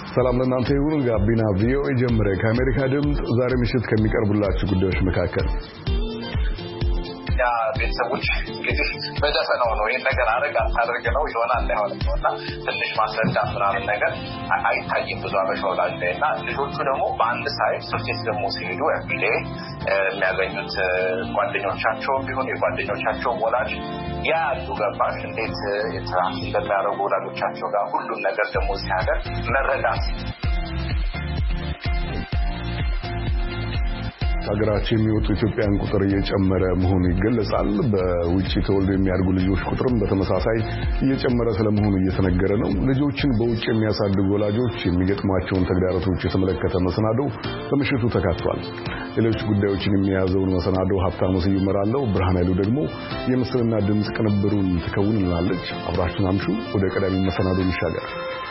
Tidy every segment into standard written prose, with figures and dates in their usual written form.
ሰላም ለእናንተ ይሁን። ጋቢና ቪኦኤ ጀመረ። ከአሜሪካ ድምፅ ዛሬ ምሽት ከሚቀርቡላችሁ ጉዳዮች መካከል ቤተሰቦች እንግዲህ በደፈናው ነው ይሄን ነገር አታደርግ ነው ይሆናል አይሆንምና ትንሽ ማስረዳት ምናምን ነገር አይታይም ብዙ አበሻ ወላጅ ላይና ልጆቹ ደግሞ በአንድ ሳይድ ሶስቴስ ደግሞ ሲሄዱ ኤቭሪዴ የሚያገኙት ጓደኞቻቸው ቢሆን የጓደኞቻቸው ወላጅ ያሉ ገባሽ እንዴት ኢንተራክት እንደሚያደርጉ ወላጆቻቸው ጋር ሁሉም ነገር ደግሞ ሲያደርግ መረዳት ሀገራችን የሚወጡ ኢትዮጵያውያን ቁጥር እየጨመረ መሆኑ ይገለጻል። በውጪ ተወልደው የሚያድጉ ልጆች ቁጥርም በተመሳሳይ እየጨመረ ስለመሆኑ እየተነገረ ነው። ልጆችን በውጪ የሚያሳድጉ ወላጆች የሚገጥሟቸውን ተግዳሮቶች የተመለከተ መሰናዶ በምሽቱ ተካቷል። ሌሎች ጉዳዮችን የሚያዘውን መሰናዶ ሀብታሙ ስዩም እመራለሁ። ብርሃን ኃይሉ ደግሞ የምስልና ድምጽ ቅንብሩን ትከውንልናለች። አብራችሁን አምሹ። ወደ ቀዳሚ መሰናዶ እንሻገር።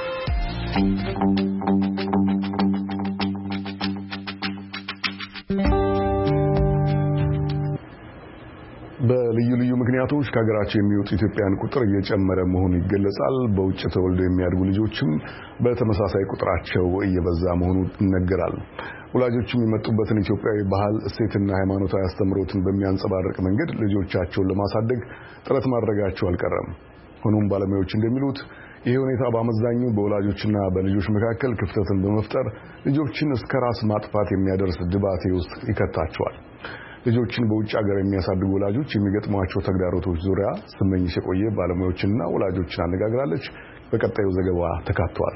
በልዩ ልዩ ምክንያቶች ከሀገራቸው የሚወጡ ኢትዮጵያውያን ቁጥር እየጨመረ መሆኑ ይገለጻል። በውጭ ተወልደው የሚያድጉ ልጆችም በተመሳሳይ ቁጥራቸው እየበዛ መሆኑ ይነገራል። ወላጆችም የመጡበትን ኢትዮጵያዊ ባህል፣ እሴትና ሃይማኖታዊ አስተምህሮትን በሚያንጸባርቅ መንገድ ልጆቻቸውን ለማሳደግ ጥረት ማድረጋቸው አልቀረም። ሆኖም ባለሙያዎች እንደሚሉት ይሄ ሁኔታ በአመዛኙ በወላጆችና በልጆች መካከል ክፍተትን በመፍጠር ልጆችን እስከ ራስ ማጥፋት የሚያደርስ ድባቴ ውስጥ ይከታቸዋል። ልጆችን በውጭ ሀገር የሚያሳድጉ ወላጆች የሚገጥሟቸው ተግዳሮቶች ዙሪያ ስመኝሽ የቆየ ባለሙያዎችና ወላጆችን አነጋግራለች። በቀጣዩ ዘገባ ተካቷል።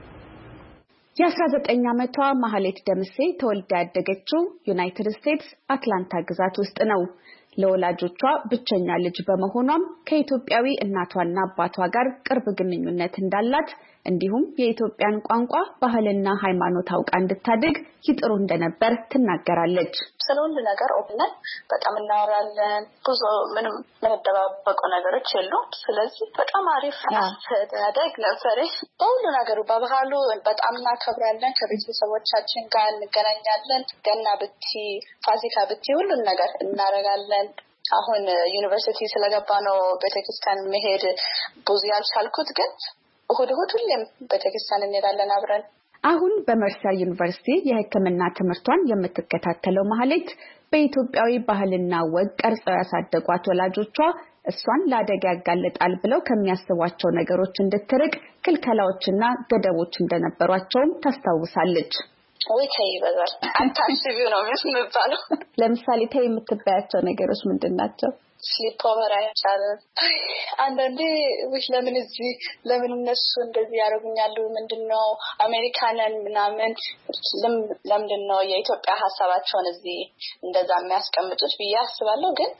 የ19 ዓመቷ ማህሌት ደምሴ ተወልዳ ያደገችው ዩናይትድ ስቴትስ አትላንታ ግዛት ውስጥ ነው። ለወላጆቿ ብቸኛ ልጅ በመሆኗም ከኢትዮጵያዊ እናቷና አባቷ ጋር ቅርብ ግንኙነት እንዳላት እንዲሁም የኢትዮጵያን ቋንቋ ባህልና ሃይማኖት አውቃ እንድታድግ ይጥሩ እንደነበር ትናገራለች። ስለሁሉ ነገር ኦፕነን በጣም እናወራለን። ብዙ ምንም መደባበቁ ነገሮች የሉም። ስለዚህ በጣም አሪፍ አስተዳደግ ነበር። በሁሉ ነገሩ በባህሉ በጣም እናከብራለን። ከቤተሰቦቻችን ጋር እንገናኛለን። ገና ብቲ ፋሲካ ብቲ ሁሉን ነገር እናረጋለን። አሁን ዩኒቨርሲቲ ስለገባ ነው ቤተክርስቲያን መሄድ ብዙ ያልቻልኩት፣ ግን እሁድ ሁሌም ቤተክርስቲያን እንሄዳለን አብረን። አሁን በመርሰር ዩኒቨርሲቲ የሕክምና ትምህርቷን የምትከታተለው ማህሌት በኢትዮጵያዊ ባህልና ወግ ቀርጸው ያሳደጓት ወላጆቿ እሷን ለአደጋ ያጋልጣል ብለው ከሚያስቧቸው ነገሮች እንድትርቅ ክልከላዎችና ገደቦች እንደነበሯቸውም ታስታውሳለች። ወይ ተይ በዛር አታስቢው ነው የሚባለው። ለምሳሌ ተይ የምትባያቸው ነገሮች ምንድናቸው? ስሊፕ ኦቨር አይቻልም። አንዳንዴ ለምን እነሱ እንደዚህ ያደርጉኛሉ? ምንድነው አሜሪካንን ምናምን ለምንድነው የኢትዮጵያ ሀሳባቸውን እዚህ እንደዛ የሚያስቀምጡት ብዬ አስባለሁ። ግን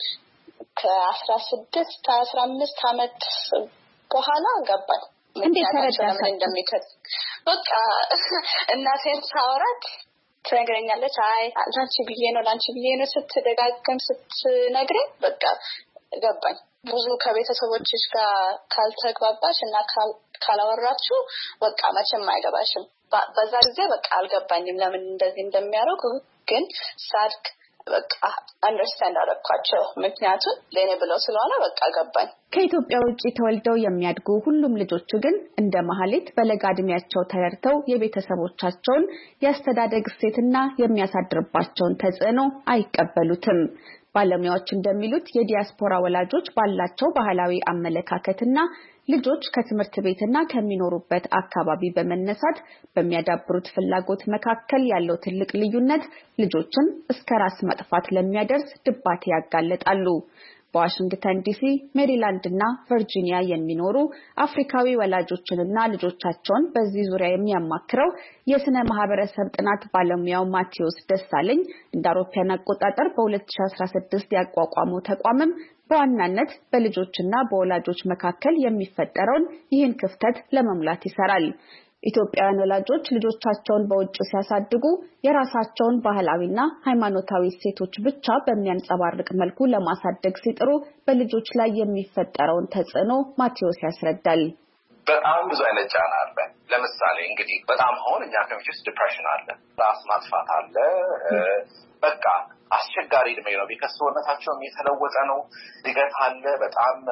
ከ16 15 አመት በኋላ ገባኝ እንዴት ተረዳሽ እንደሚከት። በቃ እናቴን ሳወራት ትነግረኛለች። አይ ላንቺ ብዬ ነው ስትደጋግም ስትነግረኝ በቃ ገባኝ። ብዙ ከቤተሰቦችሽ ጋር ካልተግባባሽ እና ካላወራችሁ በቃ መቼም አይገባሽም። በዛ ጊዜ በቃ አልገባኝም ለምን እንደዚህ እንደሚያደርጉ። ግን ሳድግ በቃ አንደርስታንድ አደረኳቸው። ምክንያቱም ለኔ ብለው ስለሆነ በቃ ገባኝ። ከኢትዮጵያ ውጪ ተወልደው የሚያድጉ ሁሉም ልጆች ግን እንደ ማህሌት በለጋ ዕድሜያቸው ተረድተው የቤተሰቦቻቸውን የአስተዳደግ እሴትና የሚያሳድርባቸውን ተጽዕኖ አይቀበሉትም። ባለሙያዎች እንደሚሉት የዲያስፖራ ወላጆች ባላቸው ባህላዊ አመለካከትና ልጆች ከትምህርት ቤትና ከሚኖሩበት አካባቢ በመነሳት በሚያዳብሩት ፍላጎት መካከል ያለው ትልቅ ልዩነት ልጆችን እስከ ራስ ማጥፋት ለሚያደርስ ድባቴ ያጋለጣሉ። በዋሽንግተን ዲሲ፣ ሜሪላንድ እና ቨርጂኒያ የሚኖሩ አፍሪካዊ ወላጆችንና ልጆቻቸውን በዚህ ዙሪያ የሚያማክረው የስነ ማህበረሰብ ጥናት ባለሙያው ማቴዎስ ደሳለኝ እንደ አውሮፓውያን አቆጣጠር በ2016 ያቋቋመው ተቋምም በዋናነት በልጆችና በወላጆች መካከል የሚፈጠረውን ይህን ክፍተት ለመሙላት ይሰራል። ኢትዮጵያውያን ወላጆች ልጆቻቸውን በውጭ ሲያሳድጉ የራሳቸውን ባህላዊና ሃይማኖታዊ እሴቶች ብቻ በሚያንጸባርቅ መልኩ ለማሳደግ ሲጥሩ በልጆች ላይ የሚፈጠረውን ተጽዕኖ ማቴዎስ ያስረዳል። በጣም ብዙ አይነት ጫና አለ። ለምሳሌ እንግዲህ በጣም አሁን እኛ ከሚችስ ዲፕሬሽን አለ፣ ራስ ማጥፋት አለ። በቃ አስቸጋሪ እድሜ ነው። ቢከስወነታቸውም የተለወጠ ነው። ድገት አለ። በጣም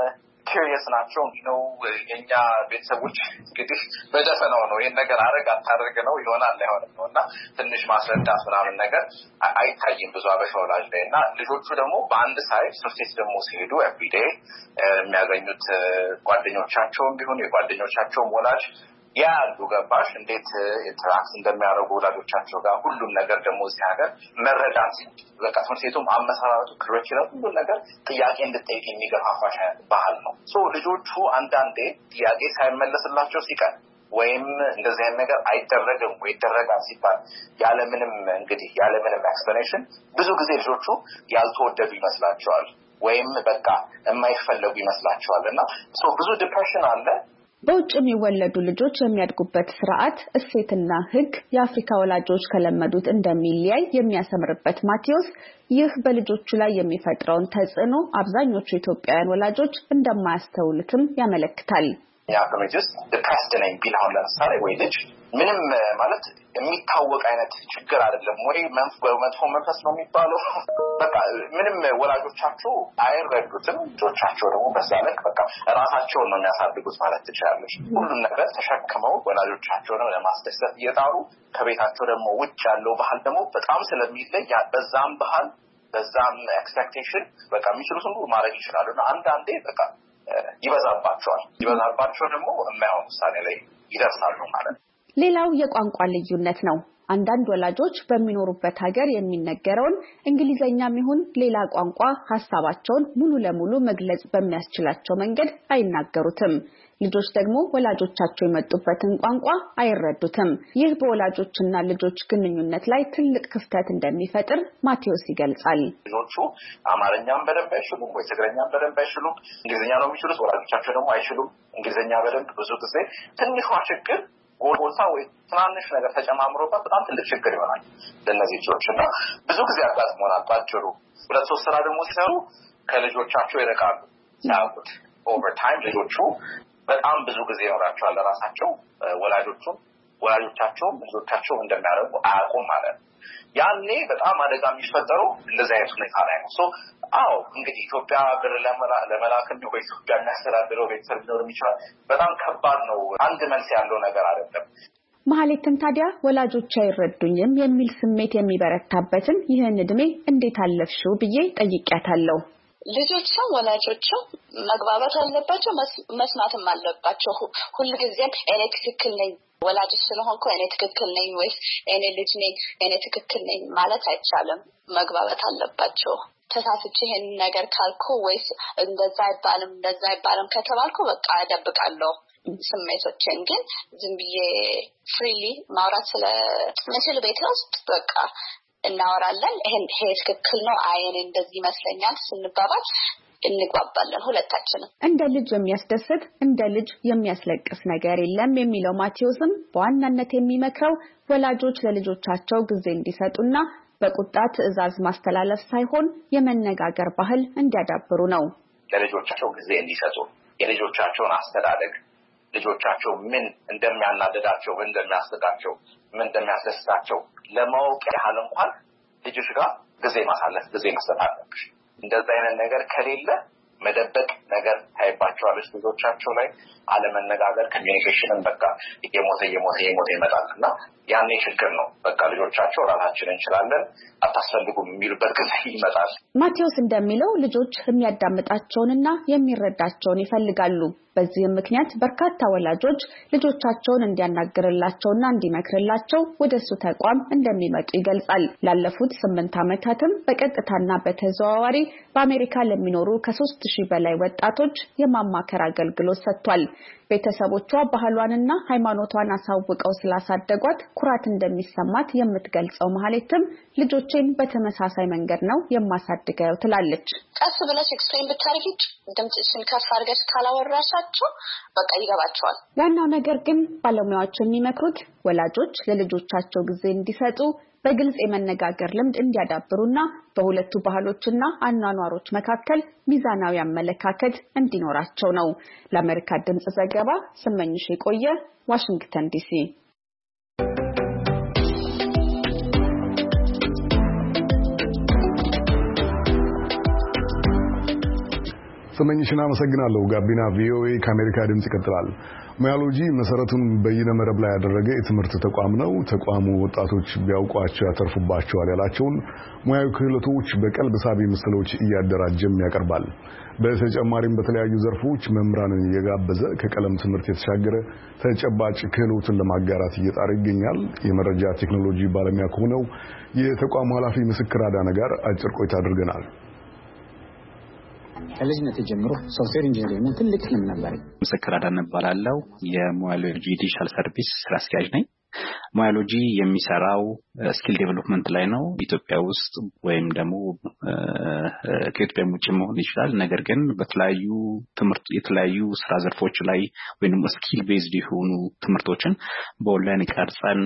curious ናቸው የኛ ቤተሰቦች እንግዲህ በደፈናው ነው ይሄን ነገር አታደርግ ነው ይሆናል እና ትንሽ ማስረዳት ምናምን ነገር አይታይም ብዙ አበሻ ወላጅ ላይና ልጆቹ ደግሞ በአንድ ሳይድ ሶስቴት ደግሞ ሲሄዱ everyday የሚያገኙት ጓደኞቻቸውም ቢሆን የጓደኞቻቸውም ወላጅ ያሉ ገባሽ እንዴት ኢንተራክት እንደሚያደርጉ ወላጆቻቸው ጋር ሁሉም ነገር ደግሞ እዚህ ሀገር መረዳት በቃ ትምህርቱም አመሰራረቱ ክሪኩለም ሁሉ ነገር ጥያቄ እንድትጠይቅ የሚገፋፋሽ ባህል ነው ሶ ልጆቹ አንዳንዴ ጥያቄ ሳይመለስላቸው ሲቀር ወይም እንደዚህ አይነት ነገር አይደረግም ወይ ይደረጋል ሲባል ያለምንም ኤክስፕላኔሽን ብዙ ጊዜ ልጆቹ ያልተወደዱ ይመስላቸዋል ወይም በቃ የማይፈለጉ ይመስላቸዋልና ሶ ብዙ ዲፕሬሽን አለ በውጭ የሚወለዱ ልጆች የሚያድጉበት ስርዓት እሴትና ህግ የአፍሪካ ወላጆች ከለመዱት እንደሚለያይ የሚያሰምርበት ማቴዎስ ይህ በልጆቹ ላይ የሚፈጥረውን ተጽዕኖ አብዛኞቹ ኢትዮጵያውያን ወላጆች እንደማያስተውሉትም ያመለክታል ያ ኮሚኒቲስ ዲፕሬስድ ነኝ ቢልሆን ለምሳሌ ወይ ልጅ ምንም ማለት የሚታወቅ አይነት ችግር አይደለም ወይ መጥፎ መንፈስ ነው የሚባለው በቃ ምንም ወላጆቻቸው አይረዱትም ልጆቻቸው ደግሞ በዛ ልክ በቃ ራሳቸውን ነው የሚያሳድጉት ማለት ትችላለች ሁሉም ነገር ተሸክመው ወላጆቻቸውን ለማስደሰት እየጣሩ ከቤታቸው ደግሞ ውጭ ያለው ባህል ደግሞ በጣም ስለሚለይ በዛም ባህል በዛም ኤክስፔክቴሽን በቃ የሚችሉትን ሁሉ ማድረግ ይችላሉና አንዳንዴ በቃ ይበዛባቸው ደግሞ የማይሆን ውሳኔ ላይ ይደርሳሉ ማለት ነው ሌላው የቋንቋ ልዩነት ነው አንዳንድ ወላጆች በሚኖሩበት ሀገር የሚነገረውን እንግሊዘኛም ይሁን ሌላ ቋንቋ ሐሳባቸውን ሙሉ ለሙሉ መግለጽ በሚያስችላቸው መንገድ አይናገሩትም ልጆች ደግሞ ወላጆቻቸው የመጡበትን ቋንቋ አይረዱትም ይህ በወላጆችና ልጆች ግንኙነት ላይ ትልቅ ክፍተት እንደሚፈጥር ማቴዎስ ይገልጻል ልጆቹ አማርኛም በደንብ አይችሉም ወይ ትግርኛም በደንብ አይችሉም እንግሊዘኛ ነው የሚችሉት ወላጆቻቸው ደግሞ አይችሉም እንግሊዘኛ በደንብ ብዙ ጊዜ ትንሿ ችግር ጎልጎታ ወይ ትናንሽ ነገር ተጨማምሮባት በጣም ትልቅ ችግር ይሆናል ለነዚህ ልጆችና ብዙ ጊዜ አጋጥሞናል ባጭሩ 2-3 ስራ ደግሞ ሲሰሩ ከልጆቻቸው ይረቃሉ ያውቁት ኦቨር ታይም ልጆቹ በጣም ብዙ ጊዜ ይኖራቸዋል ለራሳቸው ወላጆቻቸው ልጆቻቸው እንደሚያደርጉ አያውቁም ማለት ነው ያኔ በጣም አደጋ የሚፈጠረው እንደዚህ አይነት ሁኔታ ላይ ነው ሶ እንግዲህ ኢትዮጵያ ብር ለመላክ ነው ኢትዮጵያ የሚያስተዳድረው ቤተሰብ ሊኖር ይችላል በጣም ከባድ ነው አንድ መልስ ያለው ነገር አይደለም ማህሌትን ታዲያ ወላጆች አይረዱኝም የሚል ስሜት የሚበረታበትን ይህን እድሜ እንዴት አለፍሽው ብዬ ጠይቄያታለሁ ልጆችም ወላጆችም መግባባት አለባቸው መስማትም አለባቸው ሁልጊዜም እኔ ትክክል ነኝ ወላጅ ስለሆንኩ እኔ ትክክል ነኝ ወይስ እኔ ልጅ ነኝ እኔ ትክክል ነኝ ማለት አይቻልም መግባባት አለባቸው ተሳስቼ ይሄን ነገር ካልኩ ወይስ እንደዛ አይባልም ከተባልኩ በቃ አደብቃለሁ ስሜቶችን ግን ዝም ብዬ ፍሪሊ ማውራት ስለምችል ቤት ውስጥ በቃ እናወራለን ይሄ ትክክል ነው አይኔ እንደዚህ ይመስለኛል ስንባባል እንግባባለን ሁለታችንም እንደ ልጅ የሚያስደስት እንደ ልጅ የሚያስለቅስ ነገር የለም የሚለው ማቴዎስም በዋናነት የሚመክረው ወላጆች ለልጆቻቸው ጊዜ እንዲሰጡና በቁጣ ትዕዛዝ ማስተላለፍ ሳይሆን የመነጋገር ባህል እንዲያዳብሩ ነው ለልጆቻቸው ጊዜ እንዲሰጡ የልጆቻቸውን አስተዳደግ ልጆቻቸው ምን እንደሚያናደዳቸው ምን እንደሚያስደስታቸው ምን እንደሚያስደስታቸው ለማወቅ ያህል እንኳን ልጆች ጋር ጊዜ ማሳለፍ ጊዜ መስጠት አለብሽ እንደዛ አይነት ነገር ከሌለ መደበቅ ነገር ታይባቸዋለች ልጆቻቸው ላይ አለመነጋገር ኮሚኒኬሽንን በቃ የሞተ ይመጣልና ያኔ ችግር ነው በቃ ልጆቻቸው ራሳችንን እንችላለን አታስፈልጉም የሚሉበት ጊዜ ይመጣል ማቴዎስ እንደሚለው ልጆች የሚያዳምጣቸውንና የሚረዳቸውን ይፈልጋሉ በዚህም ምክንያት በርካታ ወላጆች ልጆቻቸውን እንዲያናግርላቸውና እንዲመክርላቸው ወደሱ ተቋም እንደሚመጡ ይገልጻል ላለፉት 8 ዓመታትም በቀጥታና በተዘዋዋሪ በአሜሪካ ለሚኖሩ ከ3000 በላይ ወጣቶች የማማከር አገልግሎት ሰጥቷል ቤተሰቦቿ ባህሏንና ሃይማኖቷን አሳውቀው ስላሳደጓት ኩራት እንደሚሰማት የምትገልጸው ማህሌትም ልጆቼን በተመሳሳይ መንገድ ነው የማሳድገው ትላለች ቀስ ብለሽ ኤክስፕሌን ብታረጊ ድምጽሽን ከፍ አድርገሽ ካላወራሻቸው በቃ ይገባቸዋል ዋናው ነገር ግን ባለሙያዎች የሚመክሩት ወላጆች ለልጆቻቸው ጊዜ እንዲሰጡ በግልጽ የመነጋገር ልምድ እንዲያዳብሩና በሁለቱ ባህሎችና አኗኗሮች መካከል ሚዛናዊ አመለካከት እንዲኖራቸው ነው ለአሜሪካ ድምጽ ዘገባ ስመኝሽ የቆየ ዋሽንግተን ዲሲ ስመኝሽን አመሰግናለሁ። ጋቢና ቪኦኤ ከአሜሪካ ድምጽ ይቀጥላል። ሙያሎጂ መሰረቱን በይነ መረብ ላይ ያደረገ የትምህርት ተቋም ነው። ተቋሙ ወጣቶች ቢያውቋቸው ያተርፉባቸዋል ያላቸውን ሙያዊ ክህሎቶች በቀልብ ሳቢ ምስሎች እያደራጀም ያቀርባል። በተጨማሪም በተለያዩ ዘርፎች መምህራንን እየጋበዘ ከቀለም ትምህርት የተሻገረ ተጨባጭ ክህሎትን ለማጋራት እየጣረ ይገኛል። የመረጃ ቴክኖሎጂ ባለሙያ ከሆነው የተቋሙ ኃላፊ ምስክር አዳነ ጋር አጭር ቆይታ አድርገናል። ከልጅነት ጀምሮ ሶፍትዌር ኢንጂነሪንግ ነው ትልቅ ህልም ነበር። ምስክር አዳነ እባላለሁ። የሙያሎጂ ዲጂታል ሰርቪስ ስራ አስኪያጅ ነኝ። ሙያሎጂ የሚሰራው ስኪል ዴቨሎፕመንት ላይ ነው። ኢትዮጵያ ውስጥ ወይም ደግሞ ከኢትዮጵያ ውጭ መሆን ይችላል። ነገር ግን የተለያዩ ስራ ዘርፎች ላይ ወይም ስኪል ቤዝድ የሆኑ ትምህርቶችን በኦንላይን ቀርጸን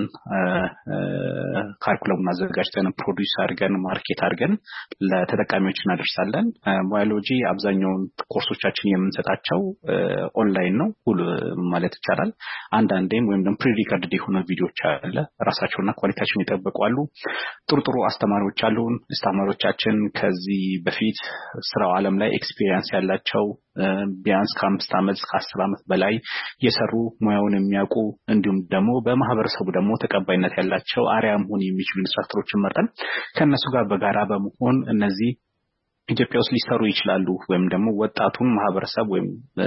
ካሪኩለሙን አዘጋጅተን ፕሮዲዩስ አድርገን ማርኬት አድርገን ለተጠቃሚዎች እናደርሳለን። ሙያሎጂ አብዛኛውን ኮርሶቻችን የምንሰጣቸው ኦንላይን ነው ሁሉ ማለት ይቻላል። አንዳንዴም ወይም ደግሞ ፕሪሪከርድድ የሆነ ቪዲዮዎች አለ ራሳቸውና ኳሊቲያቸውን ይጠብቃሉ። ጥሩ አስተማሪዎች አሉን። አስተማሪዎቻችን ከዚህ በፊት ስራው ዓለም ላይ ኤክስፒሪየንስ ያላቸው ቢያንስ ከ5 ዓመት እስከ 10 ዓመት በላይ የሰሩ ሙያውን የሚያውቁ እንዲሁም ደግሞ በማህበረሰቡ ደግሞ ተቀባይነት ያላቸው አሪያ መሆን የሚችሉ ኢንስትራክተሮችን መርጠን ከነሱ ጋር በጋራ በመሆን እነዚህ ኢትዮጵያ ውስጥ ሊሰሩ ይችላሉ ወይም ደግሞ ወጣቱን ማህበረሰብ ወይም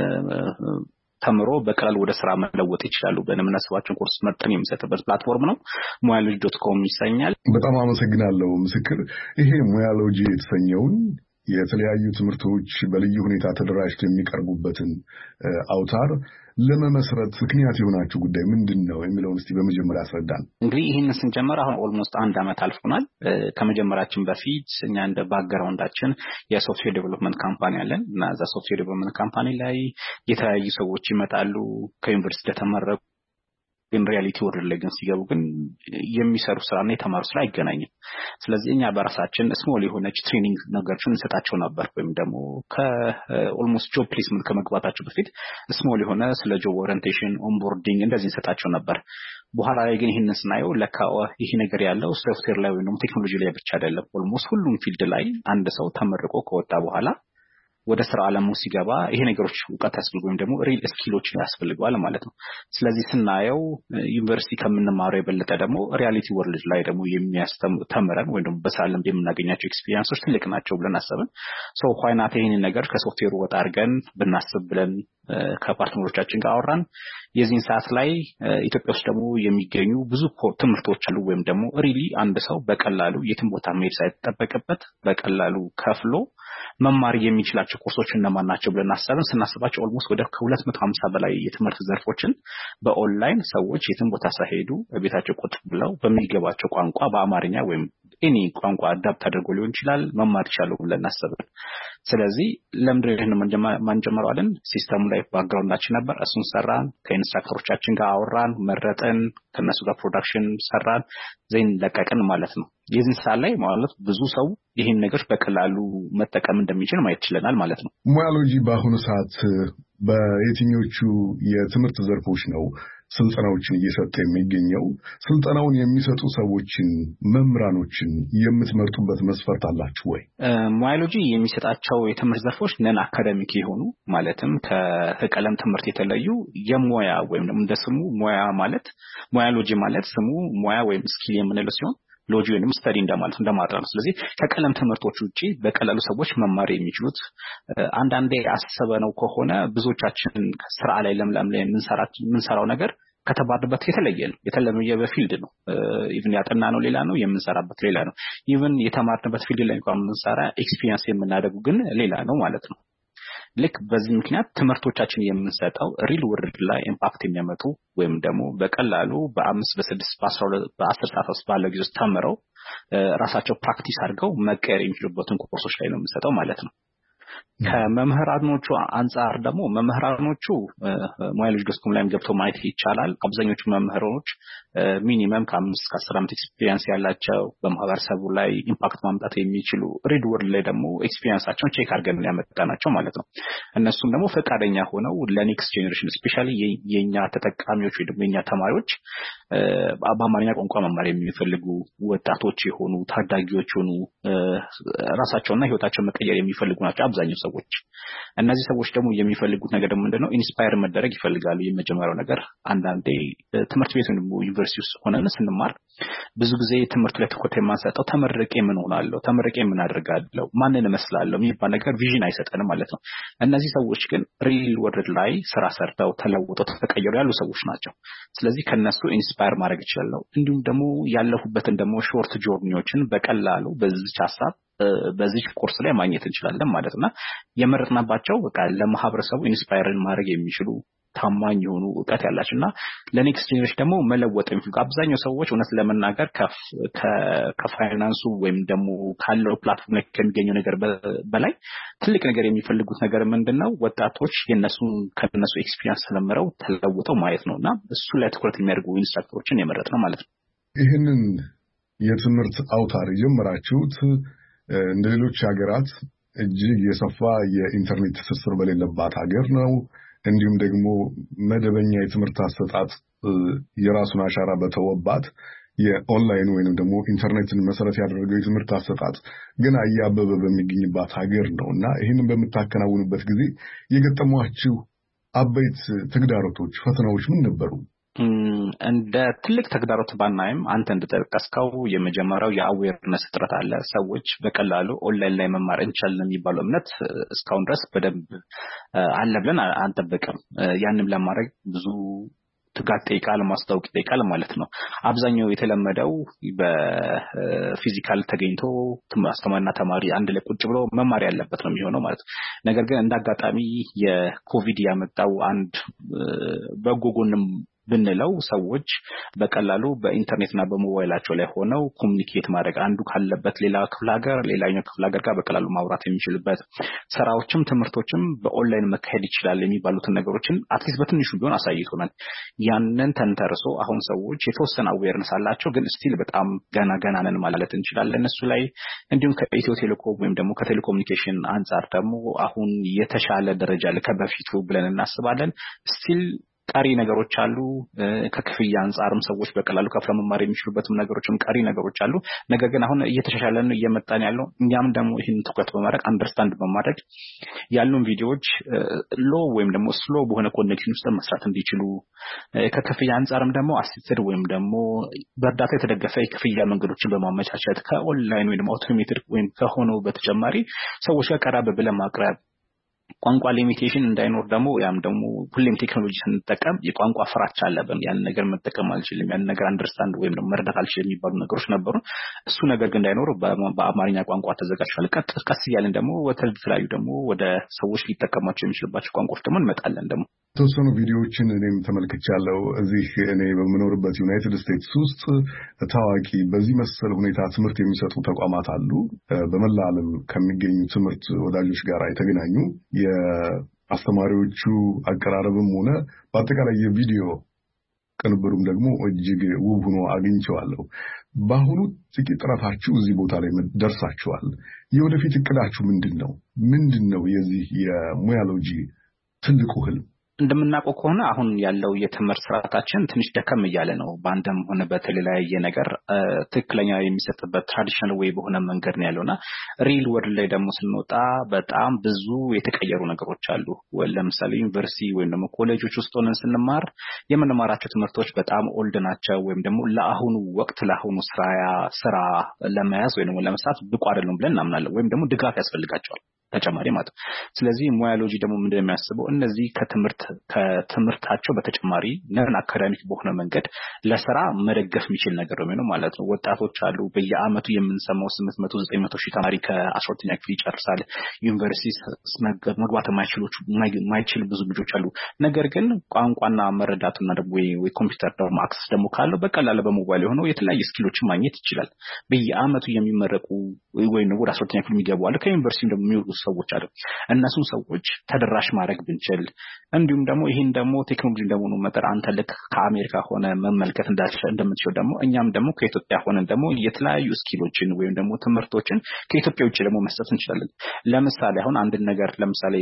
ተምሮ በቀላል ወደ ስራ መለወጥ ይችላሉ በእነምናስባቸው ኮርስ መርጠን የሚሰጥበት ፕላትፎርም ነው። ሙያሎጂ.com ይሰኛል። በጣም አመሰግናለሁ ምስክር። ይሄ ሙያሎጂ የተሰኘውን የተለያዩ ትምህርቶች በልዩ ሁኔታ ተደራጅተው የሚቀርቡበትን አውታር ለመመስረት ምክንያት የሆናችሁ ጉዳይ ምንድነው የሚለውን እስቲ በመጀመሪያ አስረዳን። እንግዲህ ይሄንን ስንጀምር አሁን ኦልሞስት 1 ዓመት አልፎናል። ከመጀመራችን በፊት እኛ እንደ ባክግራውንዳችን የሶፍትዌር ዴቨሎፕመንት ካምፓኒ አለን እና እዛ ሶፍትዌር ዴቨሎፕመንት ካምፓኒ ላይ የተለያዩ ሰዎች ይመጣሉ ከዩኒቨርሲቲ ተመረቁ ግን ሪያሊቲ ወርልድ ላይ ግን ሲገቡ ግን የሚሰሩ ስራና የተማሩ ስራ አይገናኝም። ስለዚህ እኛ በራሳችን ስሞል የሆነች ትሬኒንግ ነገሮችን እንሰጣቸው ነበር ወይም ደግሞ ከኦልሞስት ጆብ ፕሌስመንት ከመግባታቸው በፊት ስሞል የሆነ ስለ ጆብ ኦሪየንቴሽን ኦንቦርዲንግ እንደዚህ እንሰጣቸው ነበር። በኋላ ላይ ግን ይሄንን ስናየው ለካ ይሄ ነገር ያለው ሶፍትዌር ላይ ወይም ቴክኖሎጂ ላይ ብቻ አይደለም። ኦልሞስት ሁሉም ፊልድ ላይ አንድ ሰው ተመርቆ ከወጣ በኋላ ወደ ስራ ዓለሙ ሲገባ ይሄ ነገሮች ዕውቀት ያስፈልገው ወይም ደግሞ ሪል ስኪሎች ያስፈልገዋል ማለት ነው። ስለዚህ ስናየው ዩኒቨርሲቲ ከምንማረው የበለጠ ደግሞ ሪያሊቲ ወርልድ ላይ ደግሞ የሚያስተምረን ወይም ደግሞ በሳለም የምናገኛቸው ኤክስፒሪየንሶች ትልቅ ናቸው ብለን አሰብን። ሶ ዋይናት ይሄንን ነገር ከሶፍትዌሩ ወጣ አድርገን ብናስብ ብለን ከፓርትነሮቻችን ጋር አወራን። የዚህን ሰዓት ላይ ኢትዮጵያ ውስጥ ደግሞ የሚገኙ ብዙ ትምህርቶች አሉ ወይም ደግሞ ሪሊ አንድ ሰው በቀላሉ የትም ቦታ መሄድ ሳይጠበቅበት በቀላሉ ከፍሎ መማር የሚችላቸው ኮርሶች እነማን ናቸው ብለን አሰብን። ስናስባቸው ኦልሞስት ወደ 250 በላይ የትምህርት ዘርፎችን በኦንላይን ሰዎች የትም ቦታ ሳይሄዱ ቤታቸው ቁጭ ብለው በሚገባቸው ቋንቋ በአማርኛ ወይም ኤኒ ቋንቋ አዳፕት አድርጎ ሊሆን ይችላል መማር ይችላሉ ብለን አሰብን። ስለዚህ ለምንድን ነው ማንጀምረው አለን። ሲስተሙ ላይ ባክግራውንዳችን ነበር፣ እሱን ሰራን፣ ከኢንስትራክተሮቻችን ጋር አወራን፣ መረጠን፣ ከነሱ ጋር ፕሮዳክሽን ሰራን፣ ዘይን ለቀቅን ማለት ነው። የዚህ ሰዓት ላይ ማለት ብዙ ሰው ይሄን ነገር በቀላሉ መጠቀም እንደሚችል ማየት ይችላል ማለት ነው። ሙያሎጂ በአሁኑ ሰዓት በየትኞቹ የትምህርት ዘርፎች ነው ስልጠናዎችን እየሰጠ የሚገኘው? ስልጠናውን የሚሰጡ ሰዎችን መምህራኖችን የምትመርጡበት መስፈርት አላችሁ ወይ? ሙያሎጂ የሚሰጣቸው የትምህርት ዘርፎች ነን አካዳሚክ የሆኑ ማለትም ከቀለም ትምህርት የተለዩ የሙያ ወይም እንደ ስሙ ሙያ ማለት ሙያሎጂ ማለት ስሙ ሙያ ወይም ስኪል የምንለው ሲሆን ሎጂ ወይም ስተዲ እንደማለት ነው። ስለዚህ ከቀለም ትምህርቶች ውጪ በቀላሉ ሰዎች መማር የሚችሉት አንዳንዴ አሰበነው ከሆነ ብዙዎቻችን ስራ ላይ ለምለም ላይ የምንሰራው ነገር ከተባረበት የተለየ በፊልድ ነው። ኢቭን ያጠናነው ሌላ ነው፣ የምንሰራበት ሌላ ነው። ኢቭን የተማርንበት ፊልድ ላይ እንኳን የምንሰራ ኤክስፒሪየንስ የምናደርገው ግን ሌላ ነው ማለት ነው። ልክ በዚህ ምክንያት ትምህርቶቻችን የምንሰጠው ሪል ወርልድ ላይ ኢምፓክት የሚያመጡ ወይም ደግሞ በቀላሉ በ5 በ6 በ12 በ10 ሰዓት ውስጥ ባለው ጊዜ ውስጥ ተምረው ራሳቸው ፕራክቲስ አድርገው መቀየር የሚችሉበትን ኮርሶች ላይ ነው የምንሰጠው ማለት ነው። ከመምህራኖቹ አንፃር ደግሞ መምህራኖቹ ሙያሎጂ.com ላይም ገብቶ ማየት ይቻላል። አብዛኞቹ መምህራኖች ሚኒመም ከ5 እስከ 10 ዓመት ኤክስፒሪየንስ ያላቸው በማህበረሰቡ ላይ ኢምፓክት ማምጣት የሚችሉ ሪድ ወርልድ ላይ ደግሞ ኤክስፒሪየንሳቸውን ቼክ አድርገን ያመጣናቸው ማለት ነው። እነሱም ደግሞ ፈቃደኛ ሆነው ለኔክስት ጄኔሬሽን ስፔሻሊ የኛ ተጠቃሚዎች ወይ ደግሞ የኛ ተማሪዎች በአማርኛ ቋንቋ መማር የሚፈልጉ ወጣቶች የሆኑ ታዳጊዎች የሆኑ ራሳቸውና ህይወታቸውን መቀየር የሚፈልጉ ናቸው አብዛኛው ሰዎች። እነዚህ ሰዎች ደግሞ የሚፈልጉት ነገር ደግሞ ምንድነው? ኢንስፓየር መደረግ ይፈልጋሉ። የመጀመሪያው ነገር አንዳንዴ ትምህርት ቤት ወይም ዩኒቨርሲቲ ውስጥ ሆነን ስንማር ብዙ ጊዜ ትምህርት ላይ ትኩረት የማንሰጠው ተመርቄ ምን ሆናለሁ፣ ተመርቄ ምን አድርጋለሁ፣ ማንን እመስላለሁ የሚባል ነገር ቪዥን አይሰጠንም ማለት ነው። እነዚህ ሰዎች ግን ሪል ወርልድ ላይ ስራ ሰርተው ተለውጠው ተቀየሩ ያሉ ሰዎች ናቸው። ስለዚህ ከነሱ ኢንስፓየር ማድረግ ይችላል። እንዲሁም ደግሞ ያለፉበትን ደግሞ ሾርት ጆርኒዎችን በቀላሉ በዚህ ሐሳብ በዚህ ኮርስ ላይ ማግኘት እንችላለን ማለትና የመረጥናባቸው በቃ ለማህበረሰቡ ኢንስፓየርን ማድረግ የሚችሉ ታማኝ የሆኑ ዕውቀት ያላችሁና ለኔክስት ጄኔሬሽን ደግሞ መለወጥ የሚፈልጉ አብዛኛው ሰዎች እውነት ለመናገር ከፋይናንሱ ወይም ደግሞ ካለው ፕላትፎርም ላይ ከሚገኘው ነገር በላይ ትልቅ ነገር የሚፈልጉት ነገር ምንድነው? ወጣቶች ከነሱ ኤክስፒሪየንስ ተለምረው ተለውጠው ማየት ነውና እሱ ላይ ትኩረት የሚያደርጉ ኢንስትራክተሮችን የመረጥነው ማለት ነው። ይህንን የትምህርት አውታር የጀመራችሁት እንደ ሌሎች ሀገራት እጅግ የሰፋ የኢንተርኔት ትስስር በሌለባት ሀገር ነው። እንዲሁም ደግሞ መደበኛ የትምህርት አሰጣጥ የራሱን አሻራ በተወባት የኦንላይን ወይንም ደግሞ ኢንተርኔትን መሰረት ያደረገው የትምህርት አሰጣጥ ግን እያበበ በሚገኝባት ሀገር ነውና ይህንን በምታከናውኑበት ጊዜ የገጠሟችሁ አበይት ተግዳሮቶች፣ ፈተናዎች ምን ነበሩ? እንደ ትልቅ ተግዳሮት ባናይም አንተ እንደጠቀስከው የመጀመሪያው የአዌርነስ እጥረት አለ። ሰዎች በቀላሉ ኦንላይን ላይ መማር እንችላለን የሚባለው እምነት እስካሁን ድረስ በደንብ አለ ብለን አንጠብቅም። ያንን ለማድረግ ብዙ ትጋት ጠይቃል፣ ማስታወቅ ጠይቃል ማለት ነው። አብዛኛው የተለመደው በፊዚካል ተገኝቶ አስተማሪና ተማሪ አንድ ላይ ቁጭ ብሎ መማር ያለበት ነው የሚሆነው ማለት ነው። ነገር ግን እንዳጋጣሚ የኮቪድ ያመጣው አንድ በጎ ጎንም ብንለው ሰዎች በቀላሉ በኢንተርኔትና በሞባይላቸው ላይ ሆነው ኮሙኒኬት ማድረግ አንዱ ካለበት ሌላ ክፍለ ሀገር ሌላኛው ክፍለ ሀገር ጋር በቀላሉ ማውራት የሚችልበት ስራዎችም ትምህርቶችም በኦንላይን መካሄድ ይችላል የሚባሉትን ነገሮችን አትሊስት በትንሹ ቢሆን አሳይቶናል። ያንን ተንተርሶ አሁን ሰዎች የተወሰነ አዌርነስ አላቸው፣ ግን ስቲል በጣም ገና ነን ማለት እንችላለን እሱ ላይ። እንዲሁም ከኢትዮ ቴሌኮም ወይም ደግሞ ከቴሌኮሙኒኬሽን አንጻር ደግሞ አሁን የተሻለ ደረጃ ከበፊቱ ብለን እናስባለን። ስቲል ቀሪ ነገሮች አሉ። ከክፍያ አንጻርም ሰዎች በቀላሉ ከፍለው መማር የሚችሉበትም ነገሮችም ቀሪ ነገሮች አሉ። ነገር ግን አሁን እየተሻሻለን እየመጣን ያለው እኛም ደግሞ ይህን ትኩረት በማድረግ አንደርስታንድ በማድረግ ያሉን ቪዲዮዎች ሎ ወይም ደግሞ ስሎ በሆነ ኮኔክሽን ውስጥ መስራት እንዲችሉ ከክፍያ አንጻርም ደግሞ አሲስትድ ወይም ደግሞ በእርዳታ የተደገፈ የክፍያ መንገዶችን በማመቻቸት ከኦንላይን ወይም አውቶሜትድ ወይም ከሆነው በተጨማሪ ሰዎች ጋር ቀረብ ብለን ማቅረብ ቋንቋ ሊሚቴሽን እንዳይኖር ደግሞ ያም ደግሞ ሁሌም ቴክኖሎጂ ስንጠቀም የቋንቋ ፍራቻ አለብን። ያን ነገር መጠቀም አልችልም፣ ያን ነገር አንደርስታንድ ወይም ደግሞ መረዳት አልችልም የሚባሉ ነገሮች ነበሩ። እሱ ነገር ግን እንዳይኖር በአማርኛ ቋንቋ ተዘጋጅቷል። ቀስ እያልን ደግሞ ወተለያዩ ደግሞ ወደ ሰዎች ሊጠቀሟቸው የሚችልባቸው ቋንቋዎች ደግሞ እንመጣለን። ደግሞ የተወሰኑ ቪዲዮዎችን እኔም ተመልክቻለሁ። እዚህ እኔ በምኖርበት ዩናይትድ ስቴትስ ውስጥ ታዋቂ በዚህ መሰል ሁኔታ ትምህርት የሚሰጡ ተቋማት አሉ። በመላ ዓለም ከሚገኙ ትምህርት ወዳጆች ጋር የተገናኙ የአስተማሪዎቹ አቀራረብም ሆነ በአጠቃላይ የቪዲዮ ቅንብሩም ደግሞ እጅግ ውብ ሆኖ አግኝቼዋለሁ። በአሁኑ ጥቂት ጥረታችሁ እዚህ ቦታ ላይ ደርሳችኋል። የወደፊት እቅዳችሁ ምንድን ነው? የዚህ የሙያሎጂ ትልቁ ህልም? እንደምናውቀው ከሆነ አሁን ያለው የትምህርት ስርዓታችን ትንሽ ደከም እያለ ነው። በአንድም ሆነ በተለያየ ነገር ትክክለኛ የሚሰጥበት ትራዲሽናል ወይ በሆነ መንገድ ነው ያለውና ሪል ወርልድ ላይ ደግሞ ስንወጣ በጣም ብዙ የተቀየሩ ነገሮች አሉ። ለምሳሌ ዩኒቨርሲቲ ወይም ደግሞ ኮሌጆች ውስጥ ሆነን ስንማር የምንማራቸው ትምህርቶች በጣም ኦልድ ናቸው፣ ወይም ደግሞ ለአሁኑ ወቅት ለአሁኑ ስራ ለመያዝ ወይም ደግሞ ለመስራት ብቁ አይደሉም ብለን እናምናለን፣ ወይም ደግሞ ድጋፍ ያስፈልጋቸዋል ተጨማሪ ማለት ነው። ስለዚህ ሙያሎጂ ደግሞ ምንድነው የሚያስበው? እነዚህ ከትምህርታቸው በተጨማሪ ነን አካዳሚክ በሆነ መንገድ ለስራ መደገፍ የሚችል ነገር ነው ማለት ነው። ወጣቶች አሉ። በየአመቱ የምንሰማው 800-900 ሺህ ተማሪ ከ12ኛ ክፍል ይጨርሳል። ዩኒቨርሲቲ መግባት የማይችል ብዙ ልጆች አሉ። ነገር ግን ቋንቋና መረዳቱና ደግሞ ወይ ኮምፒውተር ደግሞ አክሰስ ደግሞ ካለው በቀላሉ በሞባይል የሆነው የተለያዩ ስኪሎችን ማግኘት ይችላል። በየአመቱ የሚመረቁ ወይም ወደ 12ኛ ክፍል የሚገቡ አሉ። ከዩኒቨርሲቲ ደግሞ የሚወጡ ሰዎች አሉ። እነሱን ሰዎች ተደራሽ ማድረግ ብንችል፣ እንዲሁም ደግሞ ይሄን ደግሞ ቴክኖሎጂ እንደሆኑ መጠን አንተ ልክ ከአሜሪካ ሆነ መመልከት እንደምትችል ደግሞ እኛም ደግሞ ከኢትዮጵያ ሆነን ደግሞ የተለያዩ ስኪሎችን ወይም ደግሞ ትምህርቶችን ከኢትዮጵያ ውጭ ደግሞ መስጠት እንችላለን። ለምሳሌ አሁን አንድ ነገር ለምሳሌ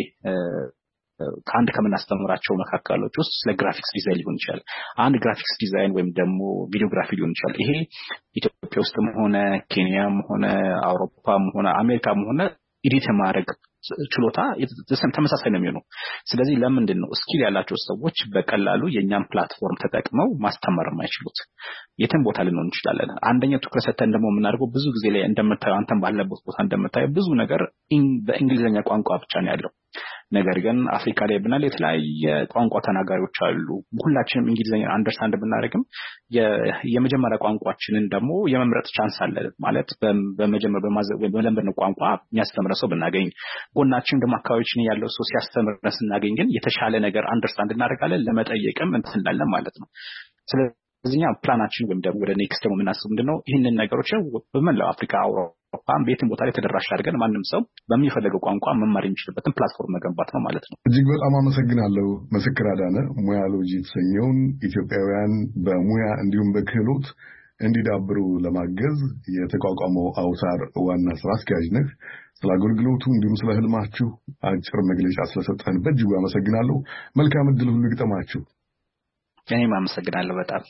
ከአንድ ከምናስተምራቸው መካከሎች ውስጥ ስለ ግራፊክስ ዲዛይን ሊሆን ይችላል። አንድ ግራፊክስ ዲዛይን ወይም ደግሞ ቪዲዮግራፊ ሊሆን ይችላል። ይሄ ኢትዮጵያ ውስጥም ሆነ ኬንያም ሆነ አውሮፓም ሆነ አሜሪካም ሆነ ኤዲት ማድረግ ችሎታ ተመሳሳይ ነው የሚሆነው ስለዚህ ለምንድን ነው ስኪል ያላቸው ሰዎች በቀላሉ የኛን ፕላትፎርም ተጠቅመው ማስተማር የማይችሉት የትም ቦታ ልንሆን እንችላለን አንደኛው ትኩረት ሰጥተን ደግሞ የምናደርገው ብዙ ጊዜ ላይ እንደምታዩ አንተም ባለበት ቦታ እንደምታዩ ብዙ ነገር በእንግሊዘኛ ቋንቋ ብቻ ነው ያለው ነገር ግን አፍሪካ ላይ ብናል የተለያየ ቋንቋ ተናጋሪዎች አሉ ሁላችንም እንግሊዘኛ አንደርስታንድ ብናደርግም የመጀመሪያ ቋንቋችንን ደግሞ የመምረጥ ቻንስ አለ ማለት በመጀመሪያ በመለመድ ቋንቋ የሚያስተምር ሰው ብናገኝ ጎናችን ደግሞ አካባቢችን ያለው ሰው ሲያስተምር ስናገኝ ግን የተሻለ ነገር አንደርስታንድ እናደርጋለን ለመጠየቅም እንላለን ማለት ነው ስለዚህኛ ፕላናችን ወይም ደግሞ ወደ ኔክስት ደግሞ የምናስበው ምንድነው ይህንን ነገሮች በመላው አፍሪካ አውሮፓም ቤትም ቦታ ላይ ተደራሽ አድርገን ማንም ሰው በሚፈልገው ቋንቋ መማር የሚችልበትን ፕላትፎርም መገንባት ነው ማለት ነው እጅግ በጣም አመሰግናለሁ ምስክር አዳነ ሙያ ሎጂ የተሰኘውን ኢትዮጵያውያን በሙያ እንዲሁም በክህሎት እንዲዳብሩ ለማገዝ የተቋቋመው አውታር ዋና ስራ አስኪያጅ ነህ ስለ አገልግሎቱ እንዲሁም ስለ ህልማችሁ አጭር መግለጫ ስለሰጠን በእጅጉ አመሰግናለሁ መልካም ዕድል ሁሉ ይግጠማችሁ እኔም አመሰግናለሁ በጣም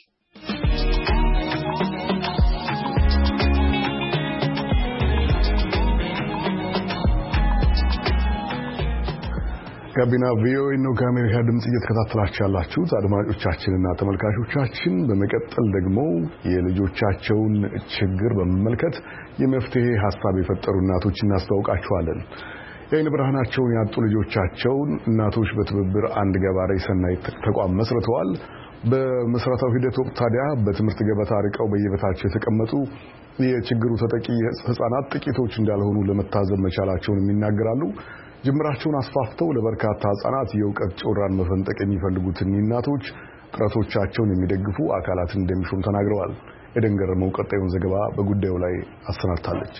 ጋቢና ቪኦኤ ነው ከአሜሪካ ድምጽ እየተከታተላችሁ ያላችሁት አድማጮቻችንና ተመልካቾቻችን በመቀጠል ደግሞ የልጆቻቸውን ችግር በመመልከት የመፍትሄ ሐሳብ የፈጠሩ እናቶች እናስተዋውቃችኋለን የዓይን ብርሃናቸውን ያጡ ልጆቻቸውን እናቶች በትብብር አንድ ገባሬ ሰናይ ተቋም መስርተዋል በመሰረታዊ ሂደት ወቅት ታዲያ በትምህርት ገበታ ርቀው በየቤታቸው የተቀመጡ የችግሩ ተጠቂ ህፃናት ጥቂቶች እንዳልሆኑ ለመታዘብ መቻላቸውን ይናገራሉ ጅምራቸውን አስፋፍተው ለበርካታ ህፃናት የእውቀት ጮራን መፈንጠቅ የሚፈልጉትን እናቶች ጥረቶቻቸውን የሚደግፉ አካላትን እንደሚሾም ተናግረዋል ኤደን ገረመው ቀጣዩን ዘገባ በጉዳዩ ላይ አሰናድታለች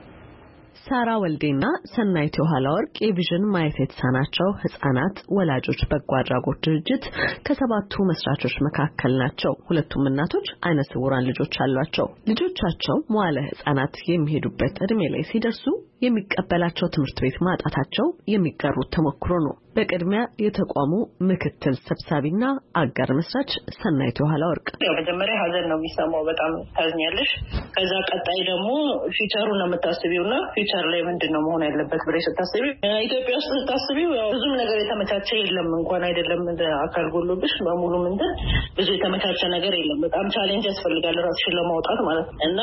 ሳራ ወልዴና ሰናይት የኋላ ወርቅ የቪዥን ማየት የተሳናቸው ህፃናት ወላጆች በጎ አድራጎት ድርጅት ከሰባቱ መስራቾች መካከል ናቸው ሁለቱም እናቶች አይነ ስውራን ልጆች አሏቸው ልጆቻቸው መዋለ ህፃናት የሚሄዱበት እድሜ ላይ ሲደርሱ የሚቀበላቸው ትምህርት ቤት ማጣታቸው የሚጋሩት ተሞክሮ ነው በቅድሚያ የተቋሙ ምክትል ሰብሳቢና አጋር መስራች ሰናይት የኋላ ወርቅ መጀመሪያ ሀዘን ነው የሚሰማው በጣም ታዝኛለሽ ከዛ ቀጣይ ደግሞ ፊቸሩን ነው የምታስቢውና ፊቸር ላይ ምንድነው መሆን ያለበት ብለሽ ስታስቢ ኢትዮጵያ ውስጥ ስታስቢው ብዙም ነገር የተመቻቸ የለም እንኳን አይደለም አካል ጎሎብሽ በሙሉ ምንድን ብዙ የተመቻቸ ነገር የለም በጣም ቻሌንጅ ያስፈልጋል ራስሽን ለማውጣት ማለት እና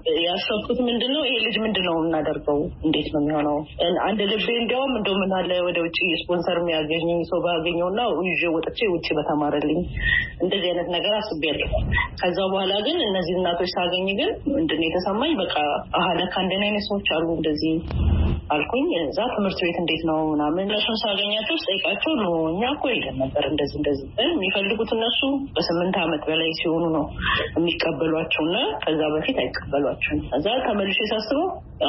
ያሰብኩት ምንድነው ይሄ ልጅ ምንድነው እናደርገው እንዴት ነው የሚሆነው አንድ ልቤ እንደውም ምን አለ ወደ ውጪ ስፖንሰር የሚያገኘኝ ሰው ባገኘውና ይዤ ወጥቼ ውጪ በተማረልኝ እንደዚህ አይነት ነገር አስቤያለሁ ከዛ በኋላ ግን እነዚህ እናቶች ሳገኝ ግን ምንድነው የተሰማኝ በቃ ለካ እንደኔ አይነት ሰዎች አሉ እንደዚህ አልኩኝ እዛ ትምህርት ቤት እንዴት ነው ምናምን ለሱን ሳገኛቸው ጠይቃቸው ነው እኛ እኮ የለም ነበር እንደዚህ የሚፈልጉት እነሱ በ8 አመት በላይ ሲሆኑ ነው የሚቀበሏቸውና ከዛ በፊት አይቀበሏቸውም ከዛ ተመልሼ ሳስበው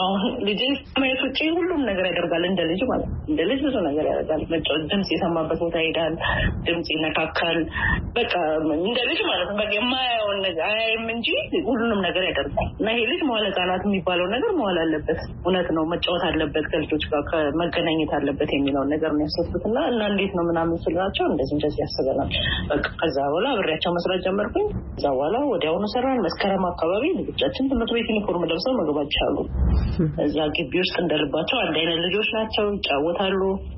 ልጅ ማየት ውጪ ሁሉም ነገር ያደርጋል እንደ ልጅ ማለት እንደ ልጅ ብዙ ነገር ያደርጋል ድምጽ የሰማበት ቦታ ይሄዳል ድምጽ ይነካካል በቃ እንደ ልጅ ማለት ነው በቃ የማያውን ነገር አይም እንጂ ሁሉንም ነገር ያደርጋል እና ይሄ ልጅ መዋለ ህፃናት የሚባለው ነገር መዋል አለበት እውነት ነው መጫወት አለበት ከልጆች ጋር መገናኘት አለበት የሚለው ነገር ነው ያሰብኩትና እና እንዴት ነው ምናምን ስላቸው እንደዚህ ያስበናል በቃ ከዛ በኋላ አብሬያቸው መስራት ጀመርኩኝ ከዛ በኋላ ወዲያውኑ ሰራን መስከረም አካባቢ ልጆቻችን ትምህርት ቤት ዩኒፎርም ለብሰው መግባት ይችላሉ እዛ ግቢ ውስጥ እንደልባቸው አንድ አይነት ልጆች ናቸው ይጫወታሉ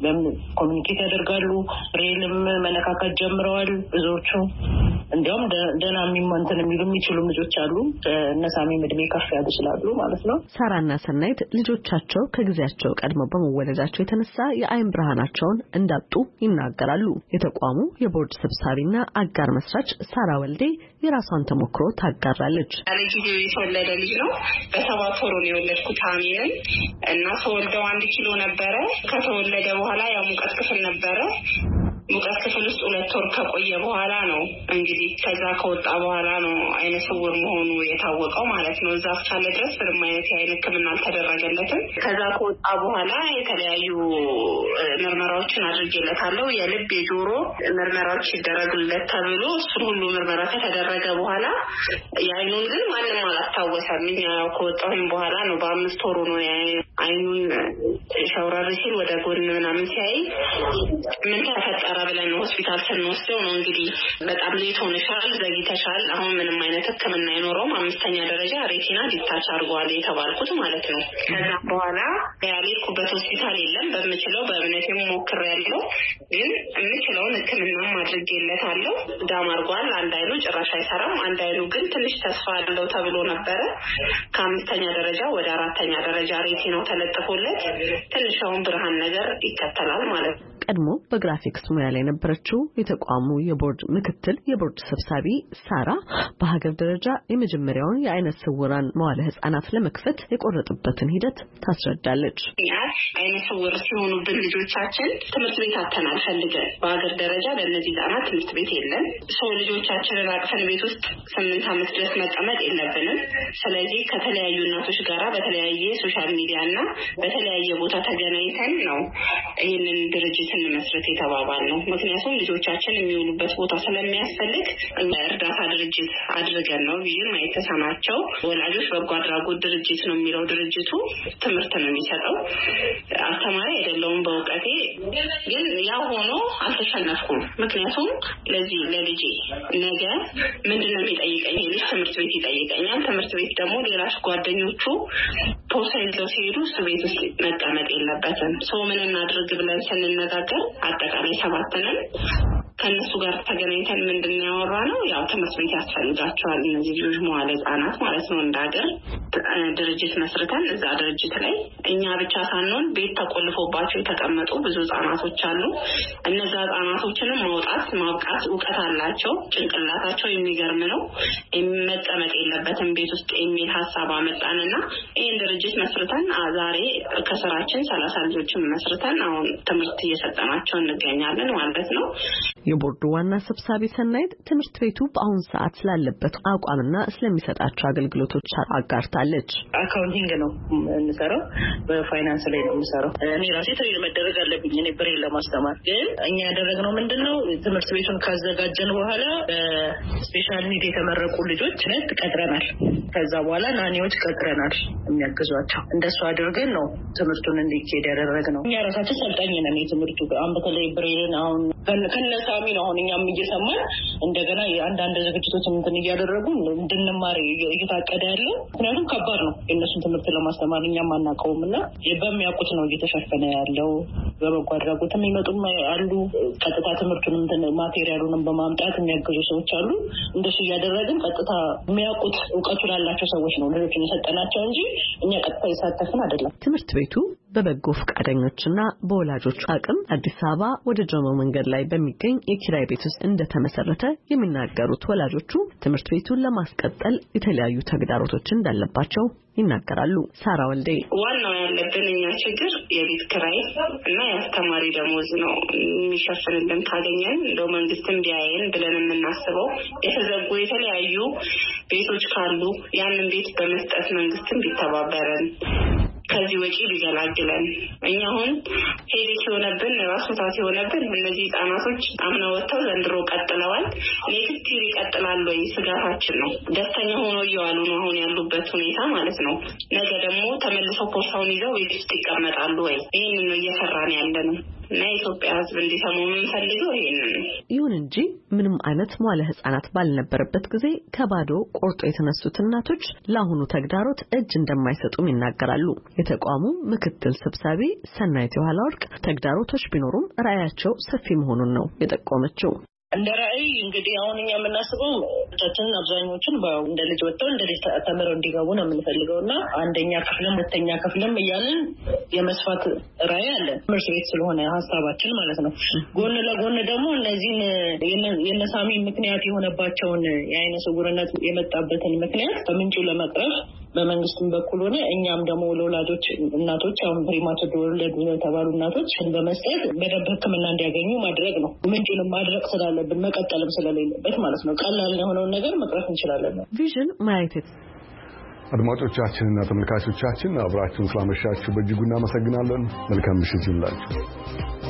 ኮሚኒኬት ያደርጋሉ ሬልም መነካካት ጀምረዋል ብዙዎቹ እንዲያውም ደና የሚመንተን የሚችሉ ልጆች አሉ እነሳሚ ምድሜ ከፍ ያሉ ይችላሉ ማለት ነው ሳራና ሰናይት ልጆቻቸው ከጊዜያቸው ቀድመው በመወለዳቸው የተነሳ የአይን ብርሃናቸውን እንዳጡ ይናገራሉ የተቋሙ የቦርድ ሰብሳቢና አጋር መስራች ሳራ ወልዴ የራሷን ተሞክሮ ታጋራለች ለጊዜው የተወለደ ልጅ ነው በ7 ወር ነው የወለድኩት አሜን እና ተወልደው 1 ኪሎ ነበረ ከተወለደ በኋላ ያው ሙቀት ክፍል ነበረ ሙቀት ክፍል ውስጥ 2 ወር ከቆየ በኋላ ነው እንግዲህ ከዛ ከወጣ በኋላ ነው አይነ ስውር መሆኑ የታወቀው ማለት ነው እዛ እስካለ ድረስ ምንም አይነት የአይን ሕክምና አልተደረገለትም ከዛ ከወጣ በኋላ የተለያዩ ምርመራዎችን አድርጌለታለሁ የልብ የጆሮ ምርመራዎች ይደረግለት ተብሎ እሱን ሁሉ ምርመራ ከተደረገ በኋላ የአይኑን ግን ማንም አላስታወሰም ያው ከወጣሁኝ በኋላ ነው በ5 ወሩ ነው አይኑን ሻውራር ሲል ወደ ጎን ምናምን ሲያይ ምን ተፈጠረ ብለን ሆስፒታል ስንወስደው ነው እንግዲህ በጣም ሌት ሆነሻል፣ ዘግይተሻል፣ አሁን ምንም አይነት ሕክምና አይኖረውም፣ 5ኛ ደረጃ ሬቲና ዲታች አድርጓል የተባልኩት ማለት ነው። ከዛ በኋላ ያልኩበት ሆስፒታል የለም። በምችለው በእምነቴም ሞክሬያለሁ፣ ግን የምችለውን ሕክምና አድርጌለታለሁ። ዳም አድርጓል። አንድ አይኑ ጭራሽ አይሰራም፣ አንድ አይኑ ግን ትንሽ ተስፋ አለው ተብሎ ነበረ። ከ5ኛ ደረጃ ወደ 4ኛ ደረጃ ሬቲናው ተለጥፎለት ትንሽውን ብርሃን ነገር ይከተላል ማለት ነው። ቀድሞ በግራፊክስ ሙያ ላይ ነበረችው የተቋሙ የቦርድ ምክትል የቦርድ ሰብሳቢ ሳራ በሀገር ደረጃ የመጀመሪያውን የአይነ ስውራን መዋለ ህጻናት ለመክፈት የቆረጥበትን ሂደት ታስረዳለች። አይነ ስውር ሲሆኑብን ልጆቻችን ትምህርት ቤት አተናል ፈልገን በሀገር ደረጃ ለእነዚህ ህጻናት ትምህርት ቤት የለም። ሰው ልጆቻችንን አቅፈን ቤት ውስጥ 8 ዓመት ድረስ መቀመጥ የለብንም። ስለዚህ ከተለያዩ እናቶች ጋራ በተለያየ ሶሻል ሚዲያ እና በተለያየ ቦታ ተገናኝተን ነው ይህንን ድርጅት እንመስረት የተባባል ነው። ምክንያቱም ልጆቻችን የሚውሉበት ቦታ ስለሚያስፈልግ እርዳታ ድርጅት አድርገን ነው። ይህም አይተሰናቸው ወላጆች በጎ አድራጎት ድርጅት ነው የሚለው ድርጅቱ ትምህርት ነው የሚሰጠው። አስተማሪ አይደለሁም በእውቀቴ፣ ግን ያው ሆኖ አልተሸነፍኩም። ምክንያቱም ለዚህ ለልጄ ነገ ምንድነው የሚጠይቀኝ? ልጅ ትምህርት ቤት ይጠይቀኛል። ትምህርት ቤት ደግሞ ሌላሽ ጓደኞቹ ፖርሳ ይዘው ሲሄዱ እሱ ቤት ውስጥ መቀመጥ የለበትም። ሰው ምን እናድርግ ብለን ስንነጋገር አጠቃላይ 7 ነን። ከነሱ ጋር ተገናኝተን ምንድነው ያወራነው? ያው ትምህርት ቤት ያስፈልጋቸዋል እነዚህ ልጆች መዋለ ህጻናት ማለት ነው። እንዳገር ድርጅት መስርተን እዛ ድርጅት ላይ እኛ ብቻ ሳንሆን ቤት ተቆልፎባቸው የተቀመጡ ብዙ ህጻናቶች አሉ። እነዛ ህጻናቶችንም ማውጣት ማብቃት ዕውቀት አላቸው፣ ጭንቅላታቸው የሚገርም ነው፣ መቀመጥ የለበትም ቤት ውስጥ የሚል ሐሳብ አመጣንና ይሄን ድርጅት መስርተን ዛሬ ከስራችን 30 ልጆችን መስርተን አሁን ትምህርት እየሰጠናቸው እንገኛለን ማለት ነው። የቦርዱ ዋና ሰብሳቢ ሰናይት ትምህርት ቤቱ በአሁን ሰዓት ስላለበት አቋምና ስለሚሰጣቸው አገልግሎቶች አጋርታለች። አካውንቲንግ ነው የምሰራው፣ በፋይናንስ ላይ ነው የምሰራው። እኔ ራሴ ትሬን መደረግ አለብኝ እኔ ብሬን ለማስተማር። ግን እኛ ያደረግነው ምንድነው ትምህርት ቤቱን ካዘጋጀን በኋላ በስፔሻል ኒድ የተመረቁ ልጆች ነት ቀጥረናል። ከዛ በኋላ ናኒዎች ቀጥረናል የሚያግዟቸው። እንደሱ አድርገን ነው ትምህርቱን እንዲኬድ ያደረግነው። እኛ ራሳችን ሰልጣኝ ነን። የትምህርቱ አሁን በተለይ ብሬን አሁን ከነሳሚ ነው አሁን እኛም እየሰማን እንደገና አንዳንድ ዝግጅቶች እንትን እያደረጉ እንድንማር እየታቀደ ያለው። ምክንያቱም ከባድ ነው የእነሱን ትምህርት ለማስተማር እኛም አናውቀውምና በሚያውቁት ነው እየተሸፈነ ያለው። በበጎ አድራጎትም ይመጡም አሉ። ቀጥታ ትምህርቱን እንትን ማቴሪያሉንም በማምጣት የሚያግዙ ሰዎች አሉ። እንደሱ እያደረግን ቀጥታ የሚያውቁት ዕውቀቱ ላላቸው ሰዎች ነው ልጆችን የሰጠናቸው እንጂ እኛ ቀጥታ ይሳተፍን አይደለም። ትምህርት ቤቱ በበጎ ፈቃደኞችና በወላጆች አቅም አዲስ አበባ ወደ ጆሞ መንገድ ላይ በሚገኝ የኪራይ ቤት ውስጥ እንደተመሰረተ የሚናገሩት ወላጆቹ ትምህርት ቤቱን ለማስቀጠል የተለያዩ ተግዳሮቶች እንዳለባቸው ይናገራሉ። ሳራ ወልዴ ዋናው ያለብን እኛ ችግር የቤት ኪራይ እና የአስተማሪ ደሞዝ ነው የሚሸፍንልን። ካገኘን እንደው መንግስትም ቢያየን ብለን የምናስበው የተዘጉ የተለያዩ ቤቶች ካሉ ያንን ቤት በመስጠት መንግስትም ቢተባበረን ከዚህ ወጪ ሊገላግለን። እኛ አሁን ሄዴክ የሆነብን ራስ ምታት የሆነብን እነዚህ ህጻናቶች አምና ወጥተው ዘንድሮ ቀጥለዋል። ኔክስት ይር ይቀጥላሉ ወይ ስጋታችን ነው። ደስተኛ ሆኖ እየዋሉ ነው አሁን ያሉበት ሁኔታ ማለት ነው። ነገ ደግሞ ተመልሰው ፖርሳውን ይዘው ቤት ውስጥ ይቀመጣሉ ወይ? ይህንን ነው እየፈራን ያለነው እና የኢትዮጵያ ህዝብ እንዲሰሙ የምንፈልገው ይሄንን ነው። ይሁን እንጂ ምንም አይነት መዋለ ህጻናት ባልነበረበት ጊዜ ከባዶ ቆርጦ የተነሱት እናቶች ለአሁኑ ተግዳሮት እጅ እንደማይሰጡም ይናገራሉ። የተቋሙ ምክትል ሰብሳቢ ሰናይት የኋላ ወርቅ ተግዳሮቶች ቢኖሩም ራዕያቸው ሰፊ መሆኑን ነው የጠቆመችው። እንደ ራዕይ እንግዲህ አሁን እኛ የምናስበው ልጆቻችንን አብዛኞቹን እንደ ልጅ ወጥተው እንደ ልጅ ተምረው እንዲገቡ ነው የምንፈልገውና 1ኛ ክፍልም 2ኛ ክፍልም እያልን የመስፋት ራዕይ አለን። ትምህርት ቤት ስለሆነ ሀሳባችን ማለት ነው። ጎን ለጎን ደግሞ እነዚህን የነሳሚ ምክንያት የሆነባቸውን የአይነ ስውርነት የመጣበትን ምክንያት ከምንጩ ለመቅረፍ በመንግስትም በኩል ሆነ እኛም ደግሞ ለወላጆች እናቶች አሁን ፕሪማቹር ወለዱ የተባሉ እናቶች በመስጠት በደንብ ሕክምና እንዲያገኙ ማድረግ ነው። ምንጩንም ማድረግ ስላለብን መቀጠልም ስለሌለበት ማለት ነው። ቀላል የሆነውን ነገር መቅረፍ እንችላለን። ቪዥን ማየት አድማጮቻችንና ተመልካቾቻችን አብራችሁን ስላመሻችሁ በእጅጉ እናመሰግናለን። መልካም ምሽት ይሁንላችሁ።